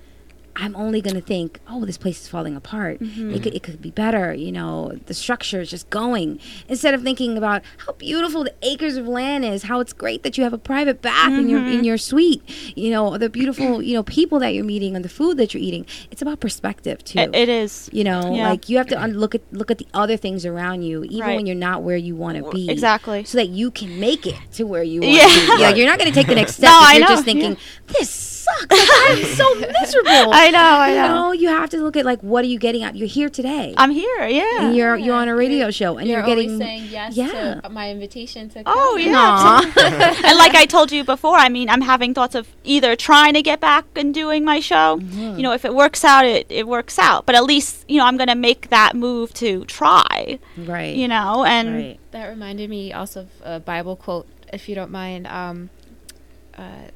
I'm only going to think, oh, this place is falling apart. Mm-hmm. It could it could be better. You know, the structure is just going. Instead of thinking about how beautiful the acres of land is, how it's great that you have a private bath in your in your suite. You know, the beautiful you know people that you're meeting and the food that you're eating. It's about perspective too. It, it is. you know, Yeah. like you have to un- look at look at the other things around you, even Right. when you're not where you want to be. Exactly. So that you can make it to where you want Yeah. to be. Like, Right. you're not going to take the next step No, if I you're know, just thinking, yeah. this sucks. Like, I'm so miserable. I know, I You know. know, you have to look at like, what are you getting out? You're here today. I'm here, yeah. and you're you're Yeah, on a radio you're- show, and you're, you're, getting always saying yes yeah. to my invitation to come. Oh, yeah. Aw. And like I told you before, I mean, I'm having thoughts of either trying to get back and doing my show. Mhm. You know, if it works out, it, it works out. But at least, you know, I'm going to make that move to try, right. you know, and right. That reminded me also of a Bible quote, if you don't mind. Um, uh,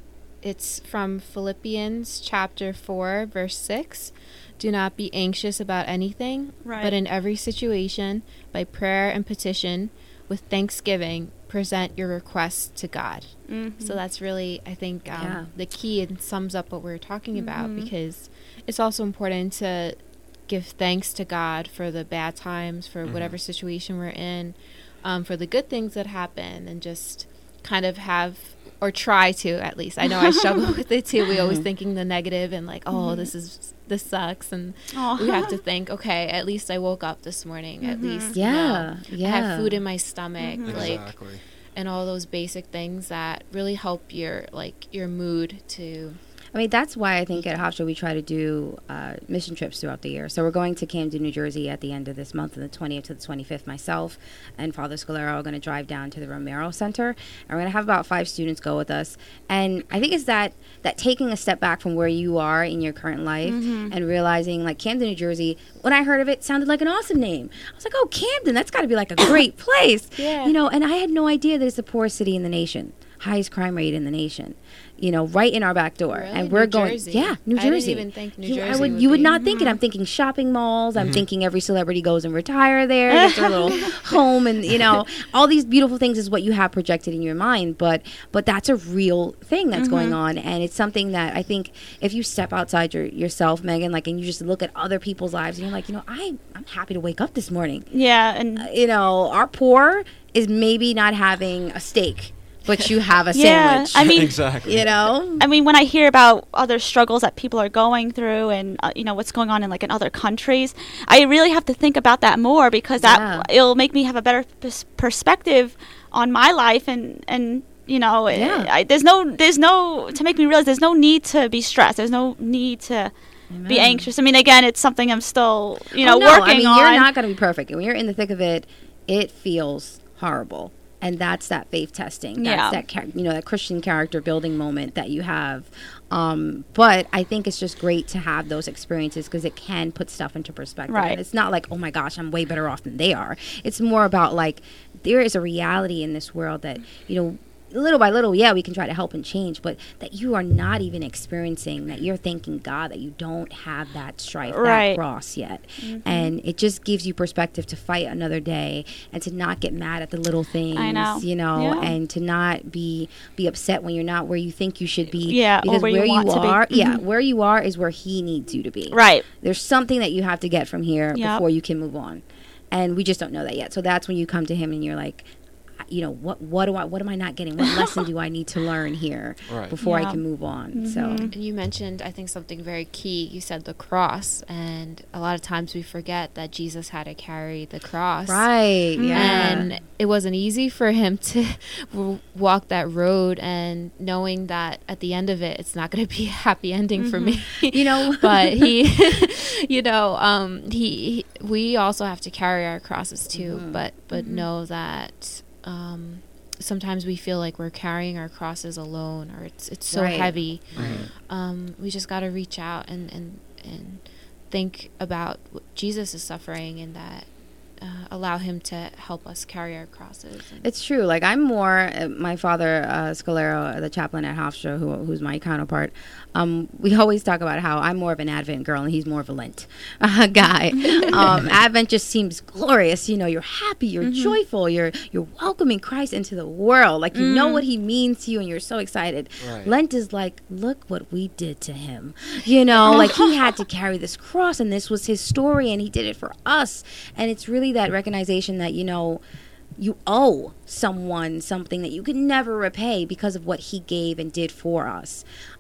it's from Philippians chapter four, verse six. Do not be anxious about anything, Right. but in every situation, by prayer and petition, with thanksgiving, present your requests to God. Mhm. So that's really, I think, um, Yeah. the key and sums up what we're talking about, Mhm. because it's also important to give thanks to God for the bad times, for Mhm. whatever situation we're in, um, for the good things that happen, and just kind of have, or try to at least. I know I struggle with it too. We always thinking the negative and like, oh, this is this sucks, and Aw. we have to think, okay, at least I woke up this morning. At Mhm. least, you Yeah, know, yeah. I have food in my stomach, Mhm. like, Exactly. and all those basic things that really help your like your mood to. I mean, that's why I think at Hofstra we try to do uh, mission trips throughout the year. So we're going to Camden, New Jersey at the end of this month, on the twentieth to the twenty-fifth. Myself and Father Scalero are going to drive down to the Romero Center, and we're going to have about five students go with us. And I think it's that that taking a step back from where you are in your current life Mhm. and realizing, like, Camden, New Jersey, when I heard of it, sounded like an awesome name. I was like, oh, Camden, that's got to be like a great place. Yeah. You know, and I had no idea that it's the poorest city in the nation. Highest crime rate in the nation, you know, right in our back door. Really? And we're New going, Jersey? yeah, New I didn't Jersey. even think New you, I Jersey would, would you would be- not think it. I'm thinking shopping malls. I'm Mhm. thinking every celebrity goes and retire there, gets their little home, and you know, all these beautiful things is what you have projected in your mind. But but that's a real thing that's going on, and it's something that I think if you step outside your yourself, Megan, like, and you just look at other people's lives, and you're like, you know, I I'm happy to wake up this morning. Yeah, and Uh, you know, our poor is maybe not having a steak, but you have a Yeah, sandwich. I mean, exactly. you know, I mean, when I hear about other struggles that people are going through, and uh, you know what's going on in like in other countries, I really have to think about that more, because that Yeah. it'll make me have a better pers- perspective on my life, and and you know, Yeah. I, there's no there's no to make me realize there's no need to be stressed. There's no need to be Amen. anxious. I mean, again, it's something I'm still you know Oh, no, working I mean, on. you're not going to be perfect. When you're in the thick of it, it feels horrible. And that's that faith testing. That's Yeah. that, char- you know, that Christian character building moment that you have. Um, but I think it's just great to have those experiences, because it can put stuff into perspective. Right. And it's not like, oh my gosh, I'm way better off than they are. It's more about like, there is a reality in this world that, you know, little by little, yeah, we can try to help and change, but that you are not even experiencing, that you're thanking God that you don't have that strife, Right. that cross yet. And it just gives you perspective to fight another day, and to not get mad at the little things, I know. you know, Yeah. and to not be be upset when you're not where you think you should be. Yeah, or because where you want to be. are, yeah, Mhm. where you are is where He needs you to be. Right. There's something that you have to get from here Yep. before you can move on, and we just don't know that yet. So that's when you come to Him and you're like, you know, what what do I what am I not getting? What lesson do I need to learn here Right. before I Yeah. can move on? So Mhm. And you mentioned, I think, something very key. You said the cross, and a lot of times we forget that Jesus had to carry the cross. right, yeah, And it wasn't easy for him to w- walk that road, and knowing that at the end of it, it's not going to be a happy ending for me. you know, But he, you know, um, he, he, we also have to carry our crosses too. Mhm. But but know that um, sometimes we feel like we're carrying our crosses alone, or it's it's so Right. heavy. Right. Um, we just got to reach out and and and think about what Jesus is suffering, and that uh, allow him to help us carry our crosses. And It's true. Like, I'm more, uh, my father, uh, Scalero, the chaplain at Hofstra, who, who's my counterpart, um, we always talk about how I'm more of an Advent girl and he's more of a Lent uh, guy. um, Advent just seems glorious. You know, you're happy, you're joyful, you're you're welcoming Christ into the world. Like, you know what he means to you and you're so excited. Right. Lent is like, look what we did to him. You know, like, he had to carry this cross, and this was his story, and he did it for us. And it's really that recognition that, you know, you owe someone something that you could never repay because of what he gave and did for us.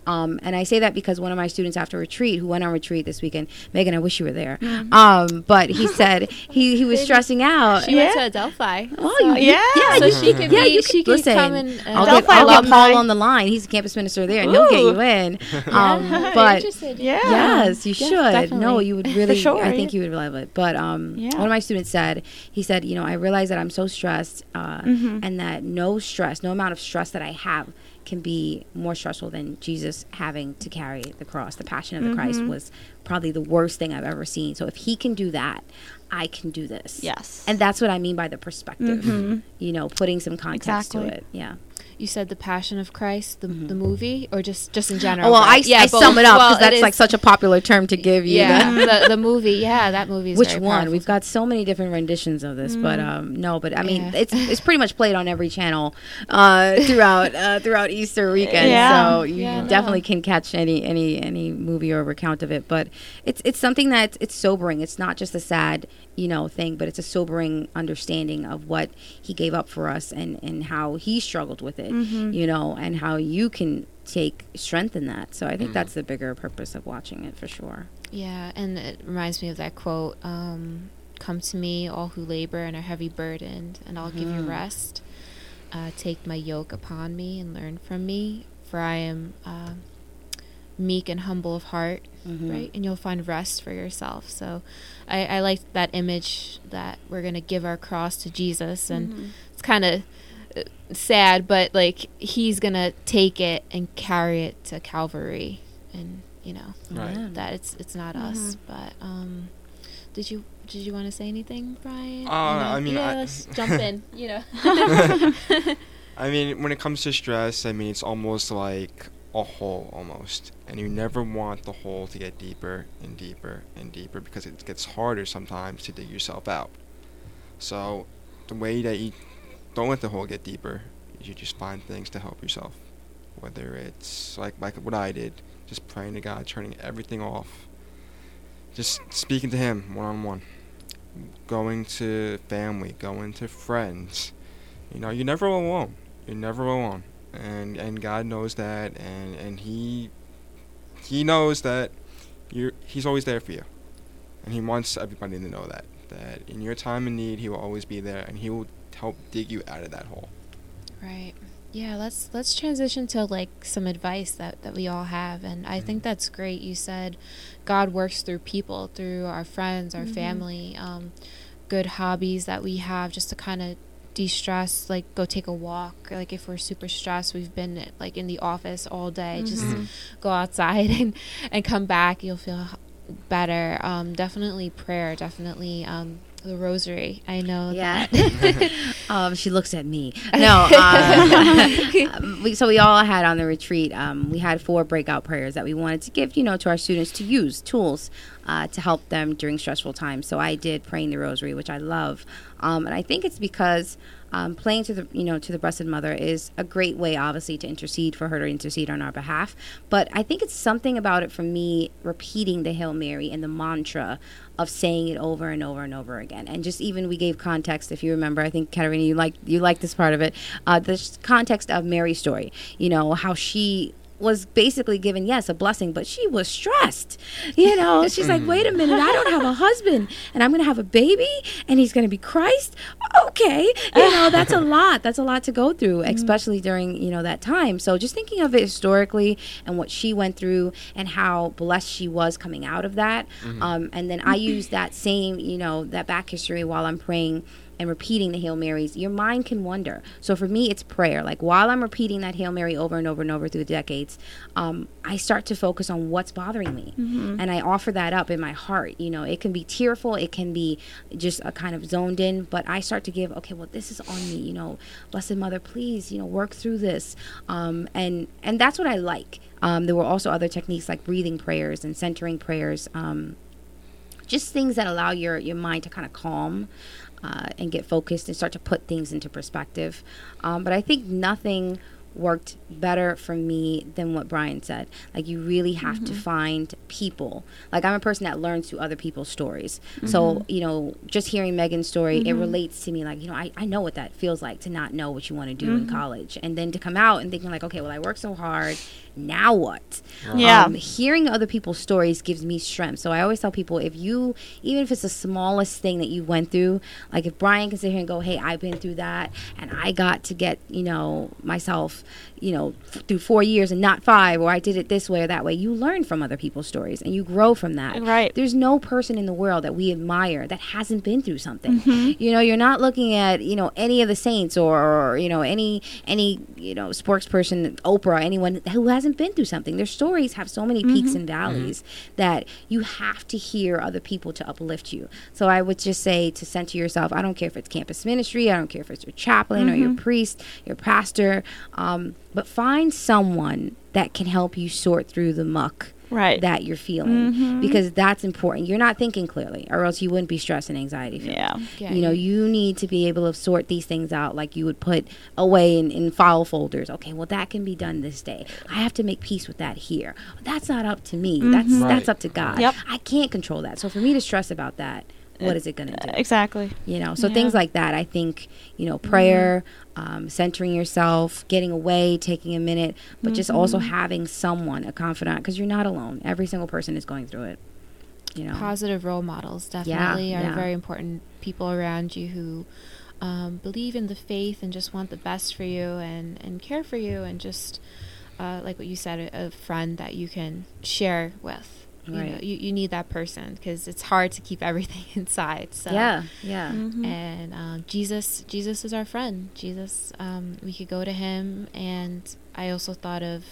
Um, and I say that because one of my students after retreat, who went on retreat this weekend, Megan, I wish you were there. Um, but he said he, he was stressing out. She went to Adelphi. Oh, so- you, Yeah. yeah, So you, she could yeah, be- you she could could listen. come and, uh, I'll get, Adelphi I'll get alumni. Paul on the line. He's the campus minister there, and he'll get you in. Um, but Interested. Yeah. yes, you Yeah, should. definitely. No, you would really. sure, I think yeah. you would love it. But um, Yeah. one of my students said, he said, you know, I realize that I'm so stressed, uh, Mhm. and that no stress, no amount of stress that I have, can be more stressful than Jesus having to carry the cross. The Passion of the Christ Mhm. was probably the worst thing I've ever seen. So if he can do that, I can do this. Yes. And that's what I mean by the perspective. Mhm. You know, putting some context Exactly. to it. Yeah. You said The Passion of Christ, the, Mhm. the movie, or just, just in general? Oh, well, I, right? yeah, I both. sum it up because Well, that's is- like such a popular term to give you. Yeah, the, the movie. Yeah, that movie is Which very one? powerful. We've got so many different renditions of this, but um, no, but I mean, Yeah. it's it's pretty much played on every channel uh, throughout uh, throughout Easter weekend. Yeah. So you Yeah, no. definitely can catch any any any movie or recount of it. But it's it's something that it's sobering. It's not just a sad you know thing, but it's a sobering understanding of what he gave up for us and and how he struggled with it. Mhm. You know, and how you can take strength in that. So I think Mhm. that's the bigger purpose of watching it for sure. Yeah, and it reminds me of that quote, um, "Come to me, all who labor and are heavy burdened, and I'll give you Mhm. rest. Uh, take my yoke upon me and learn from me, for I am uh, meek and humble of heart, Mhm. right? And you'll find rest for yourself." So I, I like that image that we're going to give our cross to Jesus, and Mhm. it's kind of sad, but like he's going to take it and carry it to Calvary, and you know Right. Yeah. that it's it's not us. But um did you did you want to say anything, Brian? Uh, You know? I mean, yeah, I- let's jump in, you know. I mean, when it comes to stress, I mean, it's almost like a hole almost. And you never want the hole to get deeper and deeper and deeper because it gets harder sometimes to dig yourself out. So the way that you don't let the hole get deeper is you just find things to help yourself. Whether it's like, like what I did, just praying to God, turning everything off. Just speaking to Him one-on-one. Going to family, going to friends. You know, you're never alone. You're never alone. And and God knows that, and, and He He knows that you're He's always there for you. And He wants everybody to know that. That in your time of need He will always be there, and He will help dig you out of that hole. Right. Yeah, let's let's transition to like some advice that, that we all have, and I think that's great. You said God works through people, through our friends, our family, um, good hobbies that we have just to kind of de-stress, like go take a walk. Like if we're super stressed, we've been like in the office all day, just Mhm. go outside and, and come back, you'll feel better. Um, definitely prayer, definitely um, the rosary. I know Yeah. that. um, she looks at me. No. Uh, um, we, so we all had on the retreat. Um, we had four breakout prayers that we wanted to give, you know, to our students to use tools uh, to help them during stressful times. So I did praying the rosary, which I love, um, and I think it's because um, praying to the, you know, to the Blessed Mother is a great way, obviously, to intercede for her to intercede on our behalf. But I think it's something about it for me repeating the Hail Mary and the mantra of saying it over and over and over again. And just even we gave context, if you remember, I think Katerina, you like you like this part of it, uh, the s- context of Mary's story. You know how she was basically given, yes, a blessing, but she was stressed. You know, she's like, wait a minute, I don't have a husband, and I'm going to have a baby, and he's going to be Christ. Okay, you know, that's a lot. That's a lot to go through, especially during, you know, that time. So just thinking of it historically and what she went through and how blessed she was coming out of that. Um, and then I use that same, you know, that back history while I'm praying and repeating the Hail Marys. Your mind can wander. So for me, it's prayer. Like while I'm repeating that Hail Mary over and over and over through the decades, um, I start to focus on what's bothering me. And I offer that up in my heart. You know, it can be tearful. It can be just a kind of zoned in. But I start to give, okay, well, this is on me. You know, Blessed Mother, please, you know, work through this. Um, and, and that's what I like. Um, there were also other techniques like breathing prayers and centering prayers. Um, just things that allow your, your mind to kind of calm. Uh, and get focused and start to put things into perspective. Um, but I think nothing worked better for me than what Brian said. Like, you really have Mm-hmm. to find people. Like, I'm a person that learns through other people's stories. Mm-hmm. So, you know, just hearing Megan's story, it relates to me. Like, you know, I, I know what that feels like to not know what you want to do Mm-hmm. in college. And then to come out and thinking like, okay, well, I worked so hard. Now what? Yeah. Um, hearing other people's stories gives me strength. So I always tell people, if you, even if it's the smallest thing that you went through, like if Brian can sit here and go, hey, I've been through that and I got to get, you know, myself, you know, f- through four years and not five, or I did it this way or that way. You learn from other people's stories and you grow from that. Right. There's no person in the world that we admire that hasn't been through something. Mm-hmm. You know, you're not looking at, you know, any of the saints or, or you know, any, any, you know, spokesperson, Oprah, anyone who hasn't been through something. Their stories have so many peaks Mm-hmm. and valleys that you have to hear other people to uplift you. So I would just say to center yourself. I don't care if it's campus ministry. I don't care if it's your chaplain or your Mm-hmm. priest, your pastor, um, but find someone that can help you sort through the muck Right. that you're feeling, Mhm. because that's important. You're not thinking clearly, or else you wouldn't be stressed and anxiety filled. Yeah. Yeah, You know, you need to be able to sort these things out like you would put away in, in file folders. Okay, well, that can be done this day. I have to make peace with that here. That's not up to me. That's Right. that's up to God. Yep. I can't control that. So for me to stress about that, what is it going to do? Exactly. You know, so Yeah. things like that, I think, you know, prayer, um, centering yourself, getting away, taking a minute, but just also having someone, a confidant, because you're not alone. Every single person is going through it. You know, Positive role models definitely are yeah. very important. People around you who um, believe in the faith and just want the best for you and, and care for you, and just uh, like what you said, a, a friend that you can share with. You know, Right. you, you need that person because it's hard to keep everything inside. So yeah, yeah. Mhm. and um, Jesus, Jesus is our friend. Jesus, um, we could go to him. And I also thought of,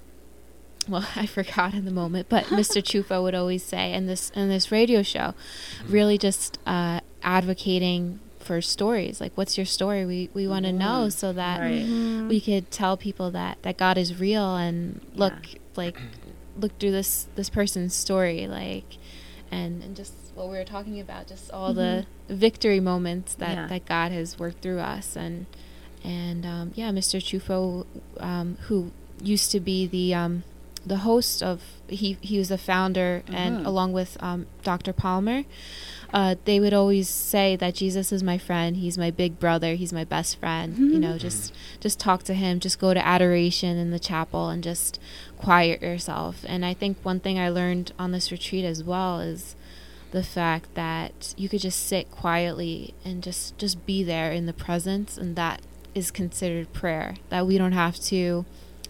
well, I forgot in the moment, but Mister Chufo would always say in this in this radio show, really just uh, advocating for stories. Like, what's your story? We we want to know so that Right. Mhm. we could tell people that that God is real, and look like look through this this person's story, like, and and just what we were talking about, just all the victory moments that Yeah. that God has worked through us. And and um, yeah, Mister Chufo, um, who used to be the um, the host of, he he was the founder, and Mhm. along with um, Doctor Palmer, uh, they would always say that Jesus is my friend. He's my big brother. He's my best friend. You know, just just talk to him. Just go to adoration in the chapel and just quiet yourself. And I think one thing I learned on this retreat as well is the fact that you could just sit quietly and just just be there in the presence, and that is considered prayer. That we don't have to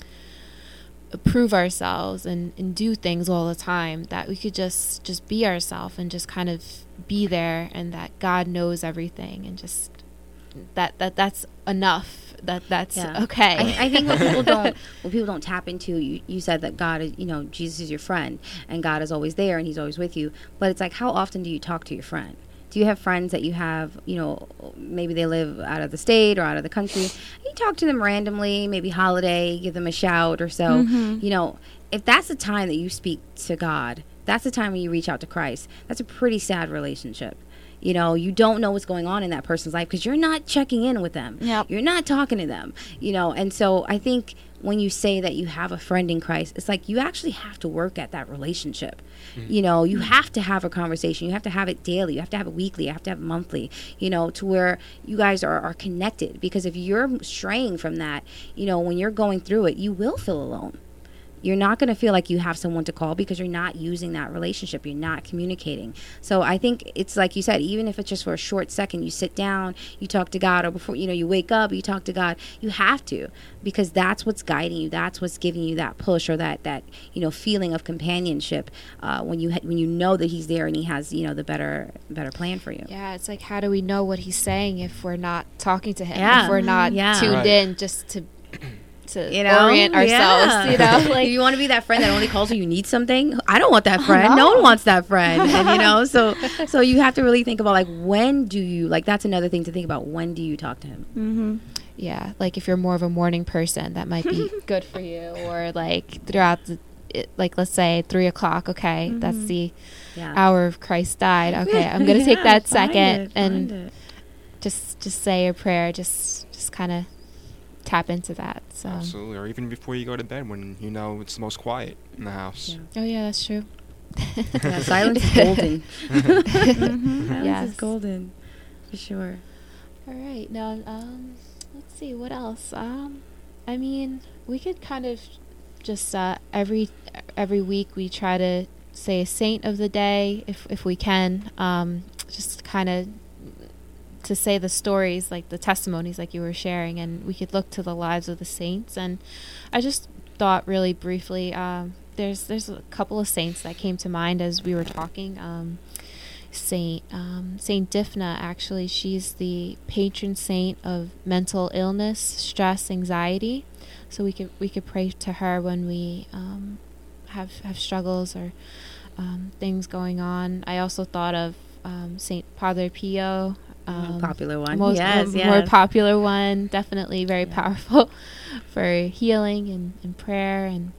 prove ourselves and, and do things all the time, that we could just just be ourselves and just kind of be there, and that God knows everything, and just that that that's enough, that that's Yeah. okay. I, I think what people don't what people don't tap into, you, you said that God is, you know, Jesus is your friend and God is always there and he's always with you, but it's like, how often do you talk to your friend? Do you have friends that you have, you know, maybe they live out of the state or out of the country? You talk to them randomly, maybe holiday, give them a shout or so. You know, if that's the time that you speak to God, that's the time when you reach out to Christ. That's a pretty sad relationship. You know, you don't know what's going on in that person's life because you're not checking in with them. Yep. You're not talking to them, you know. And so I think when you say that you have a friend in Christ, it's like you actually have to work at that relationship. You know, you have to have a conversation. You have to have it daily. You have to have it weekly. You have to have it monthly, you know, to where you guys are, are connected. Because if you're straying from that, you know, when you're going through it, you will feel alone. You're not going to feel like you have someone to call because you're not using that relationship. You're not communicating. So I think it's like you said, even if it's just for a short second, you sit down, you talk to God, or before, you know, you wake up, you talk to God. You have to, because that's what's guiding you. That's what's giving you that push or that, that, you know, feeling of companionship uh, when you ha- when you know that he's there and he has, you know, the better better plan for you. Yeah, it's like, how do we know what he's saying if we're not talking to him? Yeah. If we're not Yeah. tuned Right. in just to to You know, orient ourselves, Yeah. you know? Like, if you want to be that friend that only calls when you need something, I don't want that friend. no. No one wants that friend. And you know, so so you have to really think about, like, when do you, like, that's another thing to think about. When do you talk to him? Mhm. yeah, like if you're more of a morning person, that might be good for you. Or like throughout the, it, like let's say three o'clock. Okay, that's the Yeah. hour of Christ died. Okay, I'm gonna take Yeah, that find second it, and find it. just just say a prayer. Just just kind of tap into that. So. Absolutely. Or even before you go to bed when you know it's the most quiet in the house. Yeah. Oh yeah, that's true. Yeah, silence is golden. Mhm. Silence Yes. is golden, for sure. All right. Now, um, let's see what else. Um, I mean, we could kind of just uh, every every week we try to say a saint of the day if if we can. Um, just kind of to say the stories, like the testimonies, like you were sharing, and we could look to the lives of the saints. And I just thought really briefly. Um, there's there's a couple of saints that came to mind as we were talking. Um, Saint um, Saint Diphnah, actually, she's the patron saint of mental illness, stress, anxiety. So we could we could pray to her when we um, have have struggles or um, things going on. I also thought of um, Saint Padre Pio, um, Popular one. most Yes, um, yes. more popular one, definitely very Yeah. powerful for healing and, and prayer and.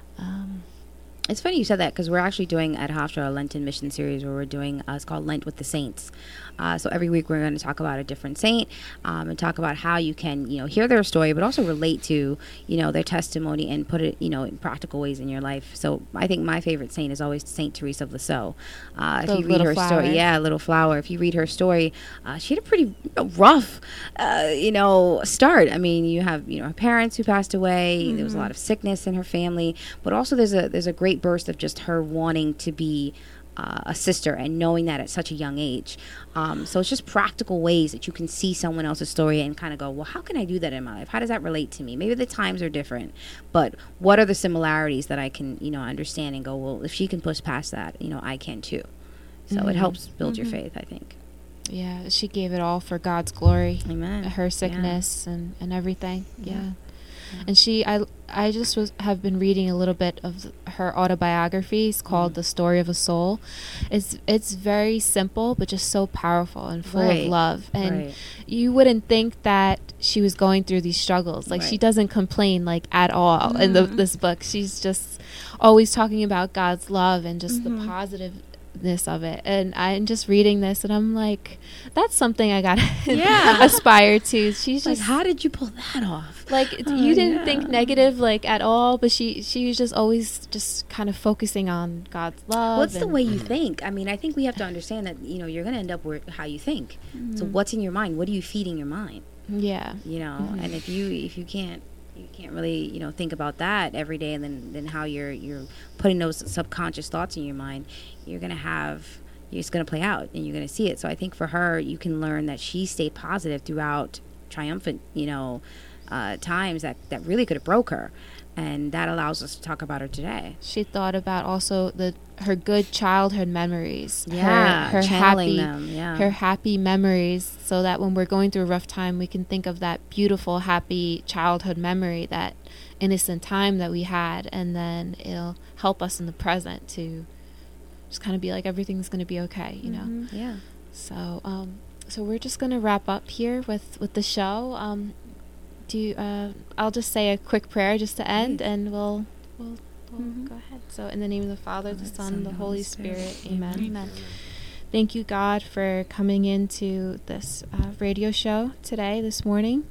Um, It's funny you said that because we're actually doing at Hofstra a Lenten mission series where we're doing, uh, it's called Lent with the Saints. Uh, so every week we're going to talk about a different saint um, and talk about how you can, you know, hear their story, but also relate to, you know, their testimony and put it, you know, in practical ways in your life. So I think my favorite saint is always Saint Teresa of Lisieux. Uh, if The you read little her flower. story, yeah, Little Flower. If you read her story, uh, she had a pretty you know, rough, uh, you know, start. I mean, you have, you know, her parents who passed away. There was a lot of sickness in her family, but also there's a there's a great burst of just her wanting to be uh, a sister and knowing that at such a young age. Um, so it's just practical ways that you can see someone else's story and kind of go, well, how can I do that in my life? How does that relate to me? Maybe the times are different, but what are the similarities that I can, you know, understand and go, well, if she can push past that, you know, I can too. So it Mhm. helps build your Mhm. faith, I think. yeah, she gave it all for God's glory. Amen. Her Yeah. sickness and, and everything. Yeah. Yeah. And she, I, I just was have been reading a little bit of her autobiography. It's called Mhm. The Story of a Soul. It's it's very simple, but just so powerful and full Right. of love. And Right. you wouldn't think that she was going through these struggles. Like she Right. doesn't complain like at all in the, Mhm. this book. She's just always talking about God's love and just Mhm. the positiveness of it. And I'm just reading this and I'm like, that's something I gotta Yeah. aspire to. She's Like, just how did you pull that off? like it- Oh, you didn't yeah. think negative like at all, but she she was just always just kind of focusing on God's love. What's the and- way you think? I mean, I think we have to understand that, you know, you're going to end up where how you think. So Mhm. what's in your mind? What are you feeding your mind? Yeah. You know, Mhm. and if you if you can't you can't really, you know, think about that every day, and then then how you're you're putting those subconscious thoughts in your mind, you're going to have it's going to play out and you're going to see it. So I think for her, you can learn that she stayed positive throughout triumphant, you know, uh, times that, that really could have broke her. And that allows us to talk about her today. She thought about also the her good childhood memories. Yeah, her, her channeling happy them, yeah. her happy memories, so that when we're going through a rough time, we can think of that beautiful, happy childhood memory, that innocent time that we had, and then it'll help us in the present to just kind of be like everything's going to be okay, you know. Mhm. Yeah. So, um, so we're just gonna wrap up here with with the show. Um, do you, uh, I'll just say a quick prayer just to end, Please. and we'll we'll, we'll Mhm. go ahead. So, in the name of the Father, the Father, Son, Son, the and Holy Holy Spirit. Spirit. Amen. Amen. Thank you, God, for coming into this uh, radio show today, this morning,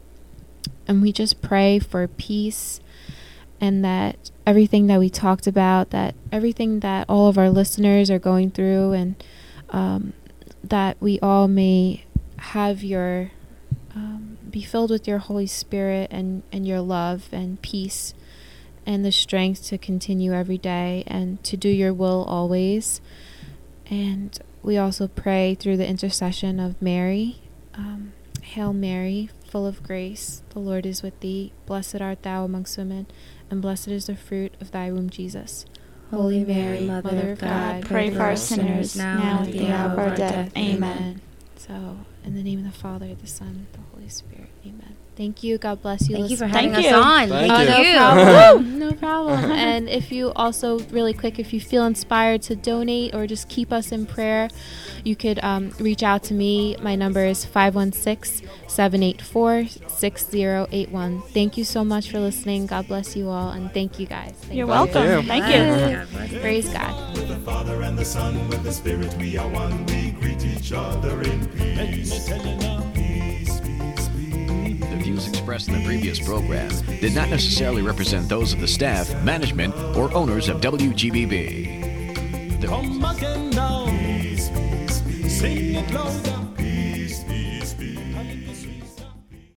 and we just pray for peace, and that everything that we talked about, that everything that all of our listeners are going through, and um, that we all may have your, um, be filled with your Holy Spirit and, and your love and peace and the strength to continue every day and to do your will always. And we also pray through the intercession of Mary. Um, Hail Mary, full of grace, the Lord is with thee. Blessed art thou amongst women, and blessed is the fruit of thy womb, Jesus. Holy Mary, Mother of God, pray for us sinners, now and at the hour of our death. Amen. So, in the name of the Father, the Son, the Holy Spirit. Amen. Thank you. God bless you. Thank you for listeners. having Thank us you. on. Thank Oh, you. no problem. No problem. And if you also, really quick, if you feel inspired to donate or just keep us in prayer, you could um, reach out to me. My number is five one six, seven eight four, six zero eight one. Thank you so much for listening. God bless you all. And thank you guys. Thank You're you. welcome. you. Thank Yes, you. God bless you. Praise God. With the Father and the Son, with the Spirit, we are one. We greet each other in peace. Peace, peace, peace. The views views expressed in the previous program did not necessarily represent those of the staff, management, or owners of W G B B. The- Come again now, sing it louder.